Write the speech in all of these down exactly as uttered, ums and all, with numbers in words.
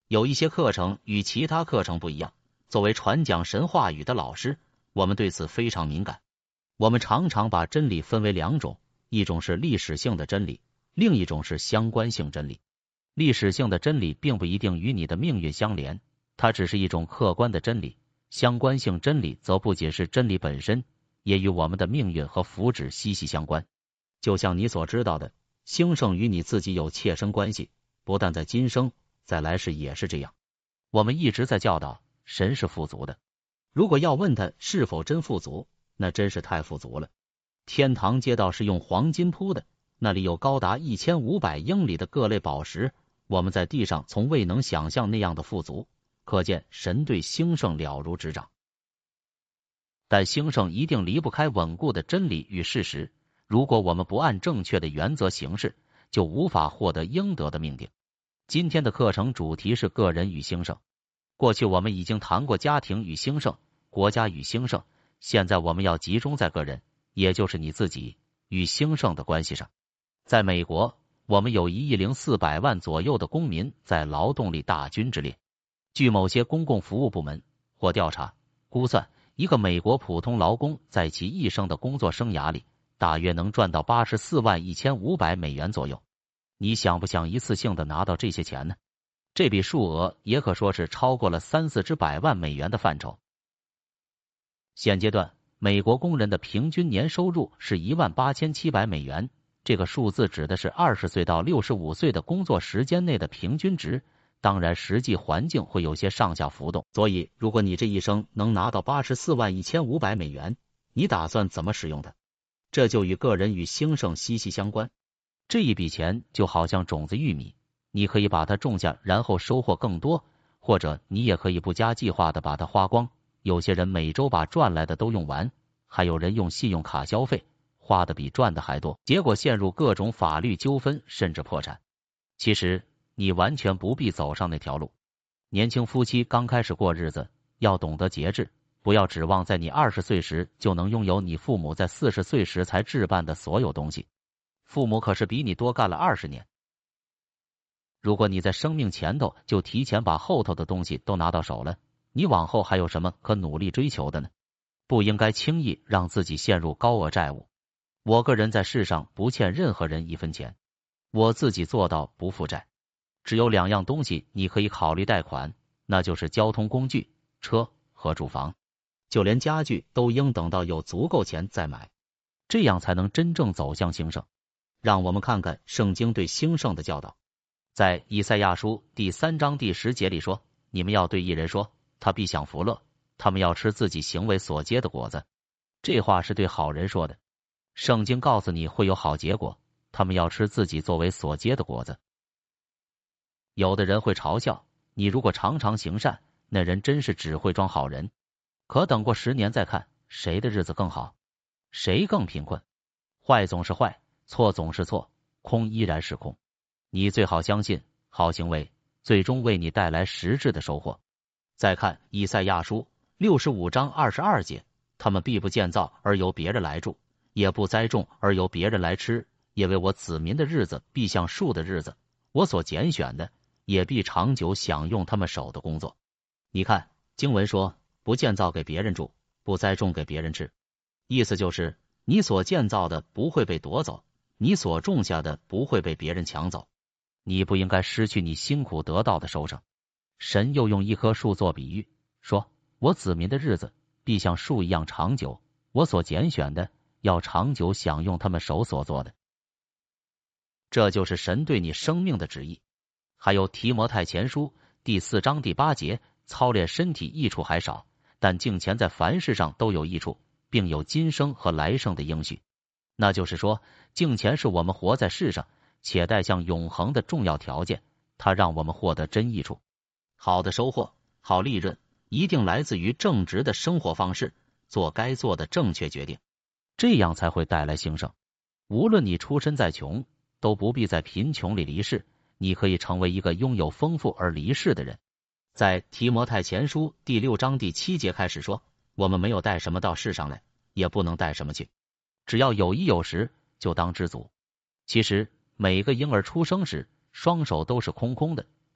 有一些课程与其他课程不一样，作为传讲神话语的老师，我们对此非常敏感。我们常常把真理分为两种，一种是历史性的真理，另一种是相关性真理。历史性的真理并不一定与你的命运相连，它只是一种客观的真理。相关性真理则不仅是真理本身，也与我们的命运和福祉息息相关。就像你所知道的，兴盛与你自己有切身关系，不但在今生，在来世也是这样。我们一直在教导，神是富足的。如果要问他是否真富足，那真是太富足了。天堂街道是用黄金铺的，那里有高达一千五百英里的各类宝石，我们在地上从未能想象那样的富足，可见神对兴盛了如指掌。但兴盛一定离不开稳固的真理与事实，如果我们不按正确的原则行事，就无法获得应得的命定。今天的课程主题是个人与兴盛。过去我们已经谈过家庭与兴盛、国家与兴盛，现在我们要集中在个人，也就是你自己与兴盛的关系上。在美国，我们有一亿零四百万左右的公民在劳动力大军之列。据某些公共服务部门或调查估算，一个美国普通劳工在其一生的工作生涯里，大约能赚到八十四万一千五百美元左右。你想不想一次性的拿到这些钱呢？这笔数额也可说是超过了三四只百万美元的范畴。现阶段，美国工人的平均年收入是一万八千七百美元，这个数字指的是二十岁到六十五岁的工作时间内的平均值，当然实际环境会有些上下浮动。所以，如果你这一生能拿到八十四万一千五百美元，你打算怎么使用它？这就与个人与兴盛息息相关。这一笔钱就好像种子玉米，你可以把它种下，然后收获更多，或者你也可以不加计划的把它花光。有些人每周把赚来的都用完，还有人用信用卡消费，花的比赚的还多，结果陷入各种法律纠纷，甚至破产。其实你完全不必走上那条路。年轻夫妻刚开始过日子，要懂得节制，不要指望在你二十岁时就能拥有你父母在四十岁时才置办的所有东西。父母可是比你多干了二十年。如果你在生命前头就提前把后头的东西都拿到手了，你往后还有什么可努力追求的呢？不应该轻易让自己陷入高额债务。我个人在世上不欠任何人一分钱，我自己做到不负债。只有两样东西你可以考虑贷款，那就是交通工具、车和住房。就连家具都应等到有足够钱再买，这样才能真正走向兴盛。让我们看看圣经对兴盛的教导。在以赛亚书第三章第十节里说，你们要对义人说，他必享福乐，他们要吃自己行为所结的果子。这话是对好人说的。圣经告诉你会有好结果，他们要吃自己作为所结的果子。有的人会嘲笑你，如果常常行善，那人真是只会装好人。可等过十年再看，谁的日子更好，谁更贫困？坏总是坏，错总是错，空依然是空。你最好相信，好行为最终为你带来实质的收获。再看以赛亚书六十五章二十二节，他们必不建造而由别人来住，也不栽种而由别人来吃，因为我子民的日子必像树的日子，我所拣选的也必长久享用他们手的工作。你看经文说，不建造给别人住，不栽种给别人吃，意思就是你所建造的不会被夺走，你所种下的不会被别人抢走。你不应该失去你辛苦得到的收成。神又用一棵树做比喻，说，我子民的日子必像树一样长久，我所拣选的要长久享用他们手所做的。这就是神对你生命的旨意。还有提摩太前书第四章第八节，操练身体益处还少，但敬虔在凡事上都有益处，并有今生和来生的应许。那就是说，敬虔是我们活在世上且带向永恒的重要条件，它让我们获得真益处。好的收获、好利润一定来自于正直的生活方式，做该做的正确决定，这样才会带来兴盛。无论你出身再穷，都不必在贫穷里离世，你可以成为一个拥有丰富而离世的人。在提摩太前书第六章第七节开始说，我们没有带什么到世上来，也不能带什么去，只要有衣有食，就当知足。其实每个婴儿出生时双手都是空空的，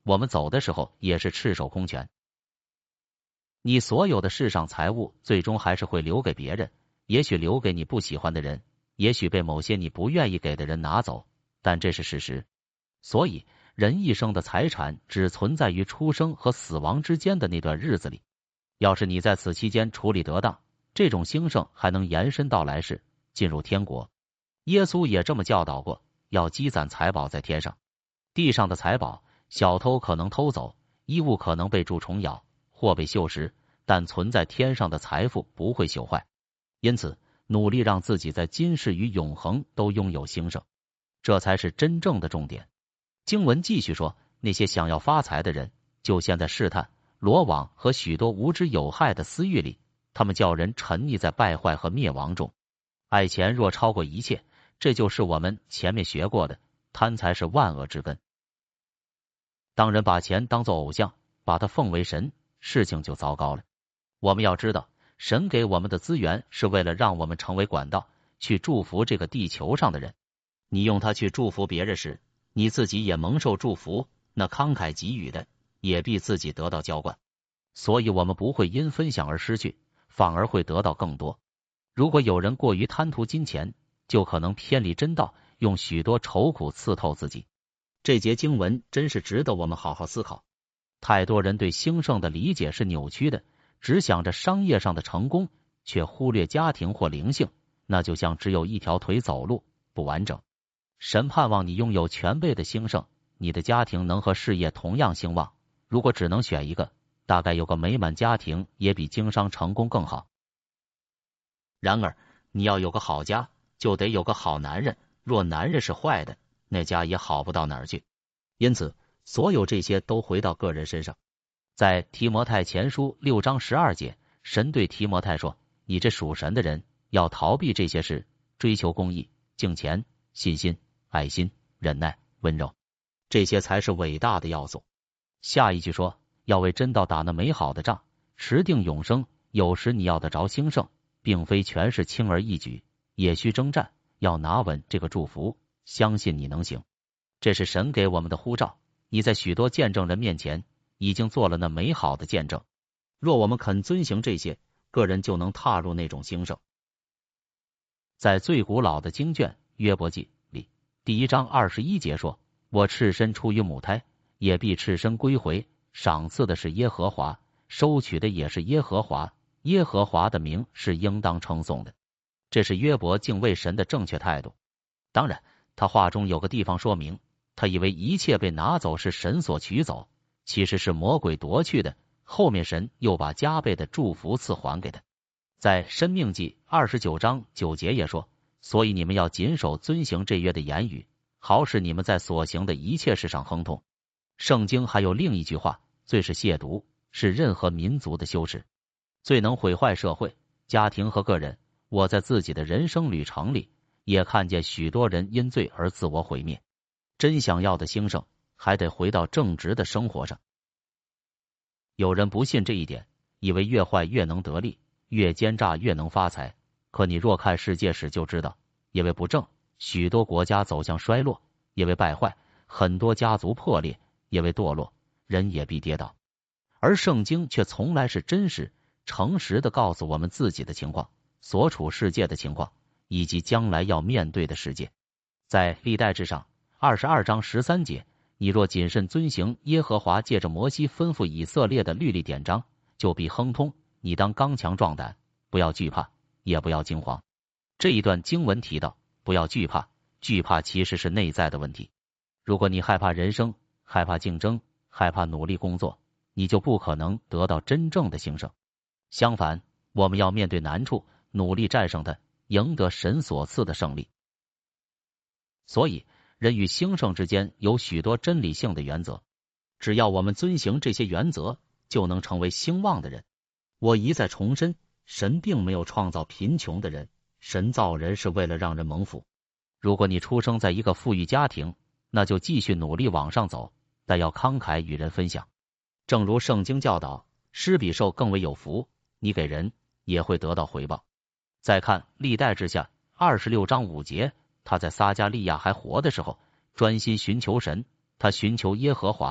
我们走的时候也是赤手空拳。你所有的世上财物最终还是会留给别人，也许留给你不喜欢的人，也许被某些你不愿意给的人拿走，但这是事实。所以人一生的财产只存在于出生和死亡之间的那段日子里，要是你在此期间处理得当，这种兴盛还能延伸到来世，进入天国。耶稣也这么教导过，要积攒财宝在天上。地上的财宝，小偷可能偷走，衣物可能被蛀虫咬或被锈蚀，但存在天上的财富不会朽坏。因此，努力让自己在今世与永恒都拥有兴盛，这才是真正的重点。经文继续说，那些想要发财的人，就陷在试探、罗网和许多无知有害的私欲里，他们叫人沉溺在败坏和灭亡中。爱钱若超过一切，这就是我们前面学过的，贪财是万恶之根。当人把钱当作偶像，把它奉为神，事情就糟糕了。我们要知道，神给我们的资源是为了让我们成为管道，去祝福这个地球上的人。你用它去祝福别人时，你自己也蒙受祝福，那慷慨给予的也必自己得到浇灌。所以我们不会因分享而失去，反而会得到更多。如果有人过于贪图金钱，就可能偏离真道，用许多愁苦刺透自己。这节经文真是值得我们好好思考。太多人对兴盛的理解是扭曲的，只想着商业上的成功，却忽略家庭或灵性，那就像只有一条腿走路，不完整。神盼望你拥有全备的兴盛，你的家庭能和事业同样兴旺。如果只能选一个，大概有个美满家庭也比经商成功更好。然而，你要有个好家，就得有个好男人。若男人是坏的，那家也好不到哪儿去。因此，所有这些都回到个人身上。在提摩太前书六章十二节，神对提摩太说：“你这属神的人，要逃避这些事，追求公义、敬虔、信心、爱心、忍耐、温柔，这些才是伟大的要素。”下一句说：“要为真道打那美好的仗，持定永生。有时你要得着兴盛，并非全是轻而易举，也需征战，要拿稳这个祝福，相信你能行。”这是神给我们的呼召。你在许多见证人面前已经做了那美好的见证。若我们肯遵行这些，个人就能踏入那种兴盛。在最古老的经卷约伯记里，第一章二十一节说：“我赤身出于母胎，也必赤身归回。赏赐的是耶和华，收取的也是耶和华。耶和华的名是应当称颂的。”这是约伯敬畏神的正确态度。当然，他话中有个地方说明，他以为一切被拿走是神所取走，其实是魔鬼夺去的。后面神又把加倍的祝福赐还给他。在申命记二十九章九节也说：“所以你们要谨守遵行这约的言语，好使你们在所行的一切事上亨通。”圣经还有另一句话：“罪是亵渎，是任何民族的羞耻。”最能毁坏社会、家庭和个人。我在自己的人生旅程里，也看见许多人因罪而自我毁灭。真想要的兴盛，还得回到正直的生活上。有人不信这一点，以为越坏越能得利，越奸诈越能发财。可你若看世界史就知道，因为不正，许多国家走向衰落；因为败坏，很多家族破裂；因为堕落，人也必跌倒。而圣经却从来是真实、诚实的告诉我们自己的情况，所处世界的情况，以及将来要面对的世界。在历代志上二十二章十三节，你若谨慎遵行耶和华借着摩西吩咐以色列的律例典章，就必亨通。你当刚强壮胆，不要惧怕，也不要惊惶。这一段经文提到，不要惧怕，惧怕其实是内在的问题。如果你害怕人生，害怕竞争，害怕努力工作，你就不可能得到真正的兴盛。相反，我们要面对难处，努力战胜它，赢得神所赐的胜利。所以，人与兴盛之间有许多真理性的原则，只要我们遵行这些原则，就能成为兴旺的人。我一再重申，神并没有创造贫穷的人，神造人是为了让人蒙福。如果你出生在一个富裕家庭，那就继续努力往上走，但要慷慨与人分享。正如圣经教导，施比受更为有福，你给人也会得到回报。再看历代志下二十六章五节，他在撒加利亚还活的时候，专心寻求神，他寻求耶和华，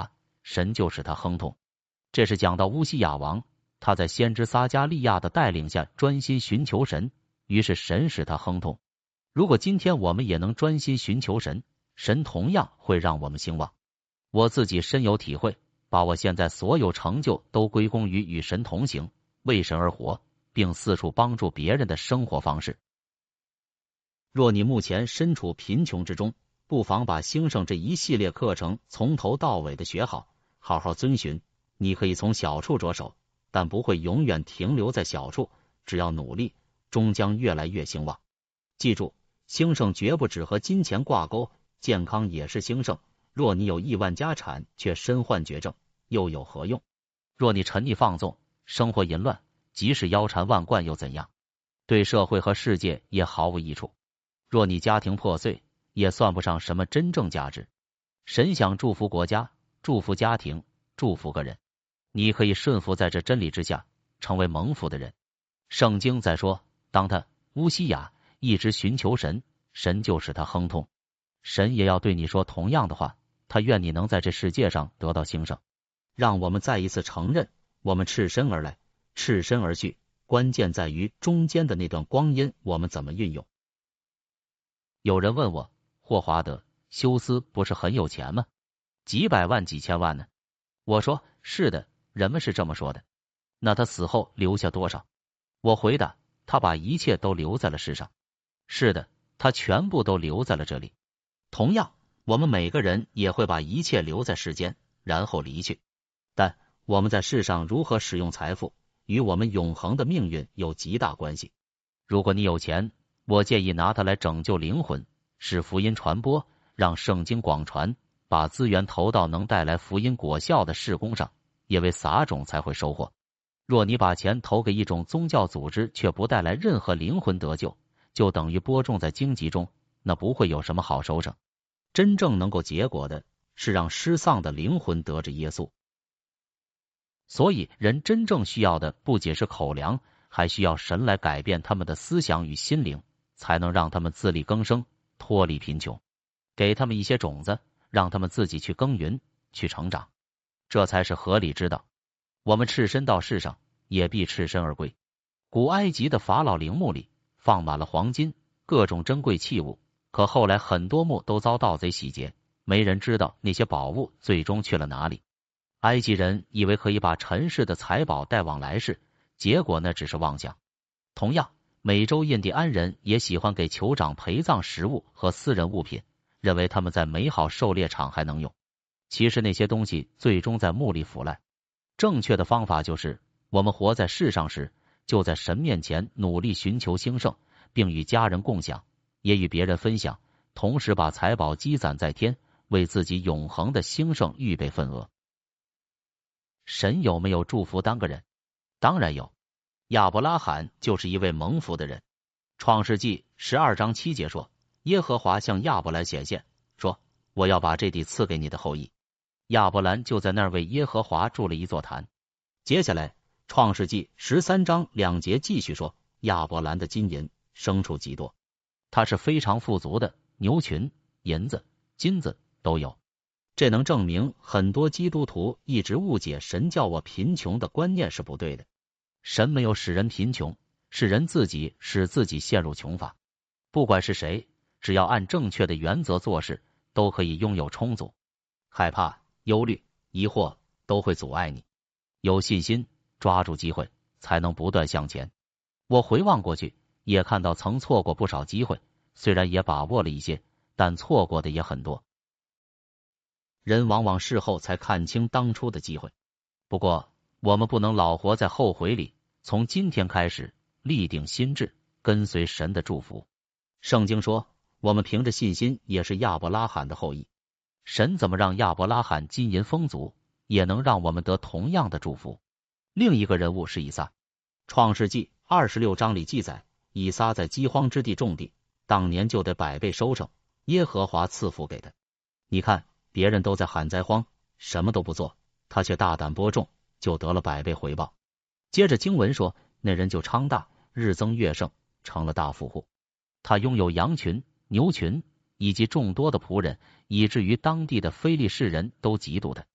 神就使他亨通。这是讲到乌西雅王，他在先知撒迦利亚的带领下专心寻求神，于是神使他亨通。如果今天我们也能专心寻求神，神同样会让我们兴旺。我自己深有体会，把我现在所有成就都归功于与神同行，为神而活，并四处帮助别人的生活方式。若你目前身处贫穷之中，不妨把兴盛这一系列课程从头到尾的学好，好好遵循。你可以从小处着手，但不会永远停留在小处，只要努力，终将越来越兴旺。记住，兴盛绝不只和金钱挂钩，健康也是兴盛。若你有亿万家产，却身患绝症，又有何用？若你沉溺放纵，生活淫乱，即使腰缠万贯又怎样？对社会和世界也毫无益处。若你家庭破碎，也算不上什么真正价值。神想祝福国家，祝福家庭，祝福个人。你可以顺服在这真理之下，成为蒙福的人。圣经在说，当他乌西雅一直寻求神，神就使他亨通。神也要对你说同样的话，他愿你能在这世界上得到兴盛。让我们再一次承认，我们赤身而来，赤身而去，关键在于中间的那段光阴我们怎么运用。有人问我，霍华德·休斯不是很有钱吗？几百万几千万呢？我说，是的，人们是这么说的。那他死后留下多少？我回答，他把一切都留在了世上。是的，他全部都留在了这里。同样，我们每个人也会把一切留在世间，然后离去。但我们在世上如何使用财富，与我们永恒的命运有极大关系。如果你有钱，我建议拿它来拯救灵魂，使福音传播，让圣经广传，把资源投到能带来福音果效的事工上，因为撒种才会收获。若你把钱投给一种宗教组织，却不带来任何灵魂得救，就等于播种在荆棘中，那不会有什么好收成。真正能够结果的是让失丧的灵魂得着耶稣。所以人真正需要的不仅是口粮，还需要神来改变他们的思想与心灵，才能让他们自力更生，脱离贫穷。给他们一些种子，让他们自己去耕耘，去成长，这才是合理之道。我们赤身到世上，也必赤身而归。古埃及的法老陵墓里放满了黄金，各种珍贵器物，可后来很多墓都遭盗贼洗劫，没人知道那些宝物最终去了哪里。埃及人以为可以把尘世的财宝带往来世，结果那只是妄想。同样，美洲印第安人也喜欢给酋长陪葬食物和私人物品，认为他们在美好狩猎场还能用。其实那些东西最终在墓里腐烂。正确的方法就是，我们活在世上时，就在神面前努力寻求兴盛，并与家人共享，也与别人分享，同时把财宝积攒在天，为自己永恒的兴盛预备份额。神有没有祝福单个人？当然有。亚伯拉罕就是一位蒙福的人。创世纪十二章七节说，耶和华向亚伯兰显现，说，我要把这地赐给你的后裔。亚伯兰就在那儿为耶和华筑了一座坛。接下来创世纪十三章两节继续说，亚伯兰的金银牲畜极多，他是非常富足的，牛群、银子、金子都有。这能证明很多基督徒一直误解神叫我贫穷的观念是不对的。神没有使人贫穷，是人自己使自己陷入穷乏。不管是谁，只要按正确的原则做事，都可以拥有充足。害怕、忧虑、疑惑都会阻碍你。有信心，抓住机会，才能不断向前。我回望过去，也看到曾错过不少机会，虽然也把握了一些，但错过的也很多。人往往事后才看清当初的机会。不过我们不能老活在后悔里，从今天开始立定心志，跟随神的祝福。圣经说，我们凭着信心也是亚伯拉罕的后裔。神怎么让亚伯拉罕金银丰足，也能让我们得同样的祝福。另一个人物是以撒。创世纪二十六章里记载，以撒在饥荒之地种地，当年就得百倍收成，耶和华赐福给他。你看，别人都在喊灾荒，什么都不做，他却大胆播种，就得了百倍回报。接着经文说，那人就昌大，日增月盛，成了大富户。他拥有羊群、牛群以及众多的仆人，以至于当地的非利士人都嫉妒他。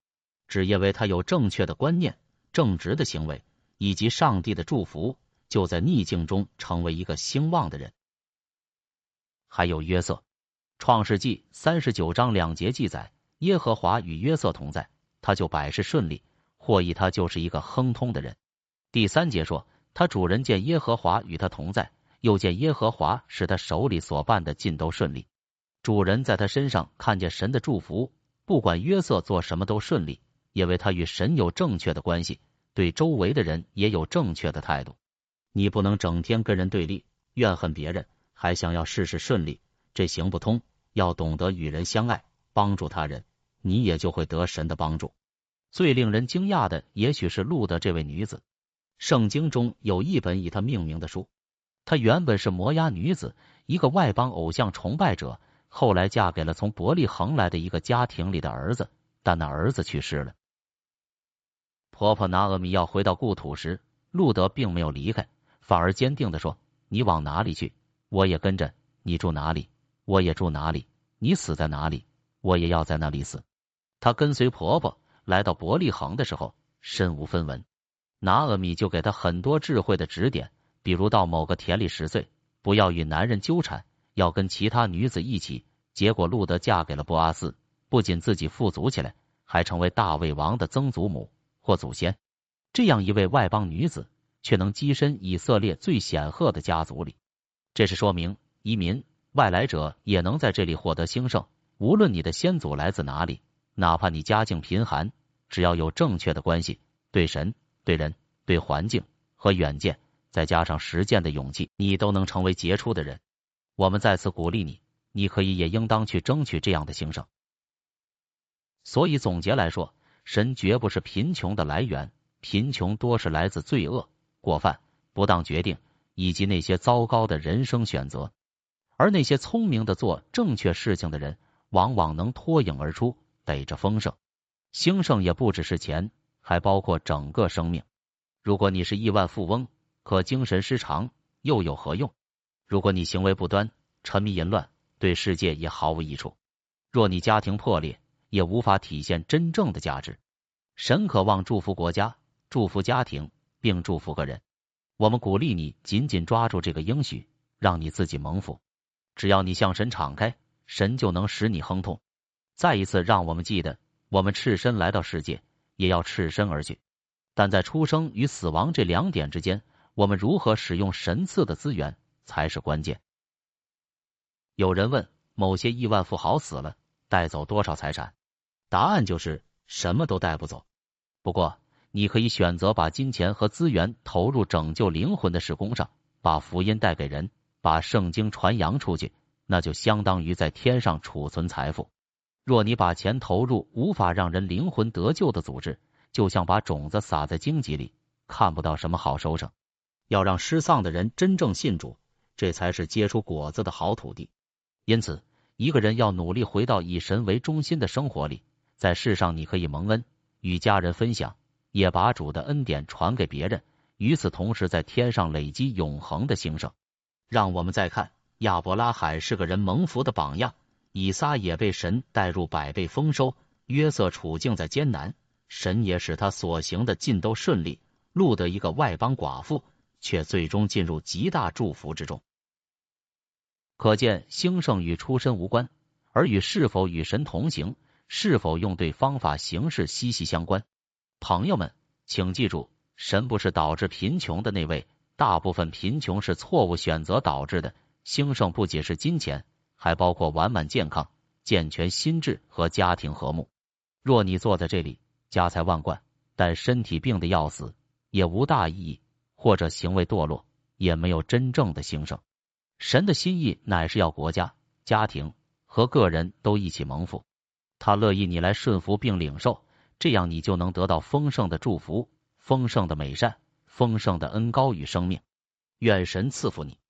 只因为他有正确的观念、正直的行为以及上帝的祝福，就在逆境中成为一个兴旺的人。还有约瑟，创世纪三十九章两节记载，耶和华与约瑟同在，他就百事顺利，或译他就是一个亨通的人。第三节说，他主人见耶和华与他同在，又见耶和华使他手里所办的尽都顺利。主人在他身上看见神的祝福，不管约瑟做什么都顺利，因为他与神有正确的关系，对周围的人也有正确的态度。你不能整天跟人对立，怨恨别人，还想要事事顺利，这行不通。要懂得与人相爱，帮助他人，你也就会得神的帮助。最令人惊讶的也许是路德这位女子。圣经中有一本以她命名的书，她原本是摩押女子，一个外邦偶像崇拜者，后来嫁给了从伯利恒来的一个家庭里的儿子，但那儿子去世了。婆婆拿俄米要回到故土时，路德并没有离开，反而坚定地说，你往哪里去，我也跟着，你住哪里，我也住哪里，你死在哪里，我也要在那里死。她跟随婆婆来到伯利恒的时候，身无分文，拿俄米就给她很多智慧的指点，比如到某个田里拾穗，不要与男人纠缠，要跟其他女子一起。结果路德嫁给了波阿斯，不仅自己富足起来，还成为大卫王的曾祖母或祖先。这样一位外邦女子，却能跻身以色列最显赫的家族里，这是说明移民外来者也能在这里获得兴盛。无论你的先祖来自哪里，哪怕你家境贫寒，只要有正确的关系，对神、对人、对环境和远见，再加上实践的勇气，你都能成为杰出的人。我们再次鼓励你，你可以也应当去争取这样的兴盛。所以总结来说，神绝不是贫穷的来源，贫穷多是来自罪恶、过犯、不当决定以及那些糟糕的人生选择。而那些聪明的做正确事情的人，往往能脱颖而出，逮着丰盛。兴盛也不只是钱，还包括整个生命。如果你是亿万富翁，可精神失常，又有何用？如果你行为不端，沉迷淫乱，对世界也毫无益处。若你家庭破裂，也无法体现真正的价值。神渴望祝福国家，祝福家庭，并祝福个人。我们鼓励你紧紧抓住这个应许，让你自己蒙福。只要你向神敞开，神就能使你亨通。再一次让我们记得，我们赤身来到世界，也要赤身而去。但在出生与死亡这两点之间，我们如何使用神赐的资源才是关键。有人问，某些亿万富豪死了，带走多少财产？答案就是什么都带不走。不过你可以选择把金钱和资源投入拯救灵魂的事工上，把福音带给人，把圣经传扬出去，那就相当于在天上储存财富。若你把钱投入无法让人灵魂得救的组织，就像把种子撒在荆棘里，看不到什么好收成。要让失丧的人真正信主，这才是结出果子的好土地。因此，一个人要努力回到以神为中心的生活里。在世上你可以蒙恩，与家人分享，也把主的恩典传给别人，与此同时在天上累积永恒的兴盛。让我们再看亚伯拉罕是个人蒙福的榜样，以撒也被神带入百倍丰收，约瑟处境在艰难，神也使他所行的尽都顺利，路得一个外邦寡妇，却最终进入极大祝福之中。可见兴盛与出身无关，而与是否与神同行，是否用对方法行事息息相关。朋友们，请记住，神不是导致贫穷的那位，大部分贫穷是错误选择导致的。兴盛不仅是金钱，还包括完满健康、健全心智和家庭和睦。若你坐在这里，家财万贯，但身体病得要死，也无大意义，或者行为堕落，也没有真正的兴盛。神的心意乃是要国家、家庭和个人都一起蒙福，他乐意你来顺服并领受，这样你就能得到丰盛的祝福、丰盛的美善、丰盛的恩膏与生命。愿神赐福你。